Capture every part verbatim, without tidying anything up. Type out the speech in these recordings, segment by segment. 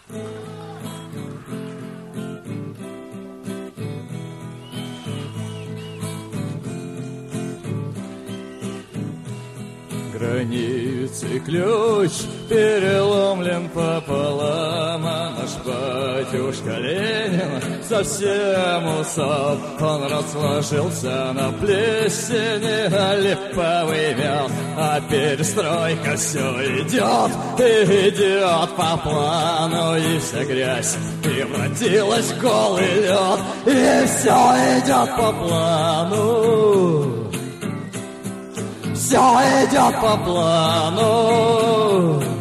Границы ключ переломлен пополам, а наш батюшка Ленин совсем усоп. Он разложился на плесени, а липовый мед, а перестройка все идет и идет по плану, и вся грязь превратилась в голый лед, и все идет по плану. Все идет по плану.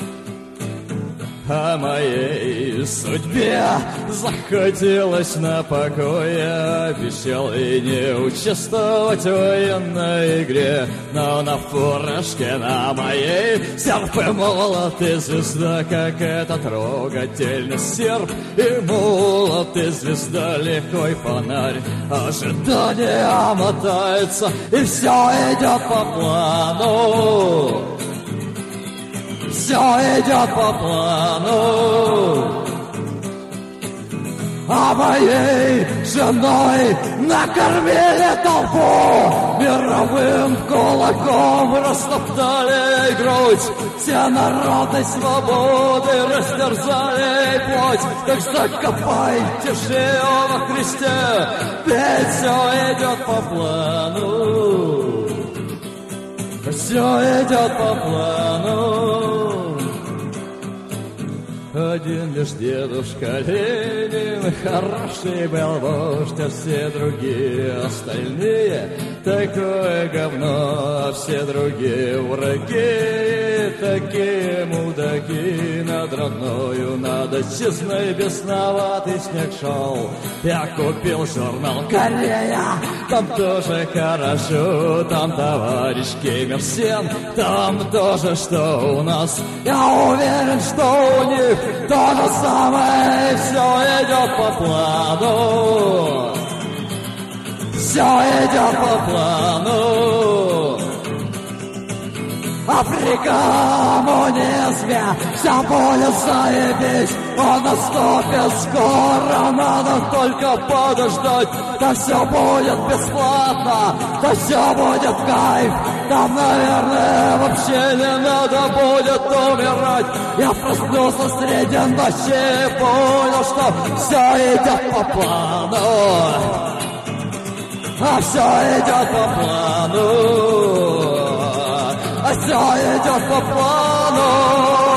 О моей судьбе захотелось на покое, обещал и не участвовать в военной игре, но на фуражке на моей серп и молот и звезда, как это трогательный серп и молот и звезда, лихой фонарь ожидание мотается, и все идет по плану. Все идет по плану. А моей женой накормили толпу, мировым кулаком растоптали грудь, все народы свободы растерзали плоть. Так что копайте шею во Христе, ведь все идет по плану. Все идет по плану. Один лишь дедушка Ленин хороший был вождь, а все другие остальные такое говно, а все другие враги, такие мудаки. Над родною, над отчизной бесноватый снег шел. Я купил журнал «Корея», там тоже хорошо, там товарищ Ким Ир Сен, там тоже что у нас. Я уверен, что у них то же самое, все идет по плану. Все идет по плану. Африка, коммунизме, вся будет заебись. Он наступит скоро, надо только подождать. Да все будет бесплатно, да все будет кайф. Там, наверное, вообще не надо будет умирать. Я проснулся среди ночи и понял, что все идет по плану. А все идет по плану. А все идет по плану.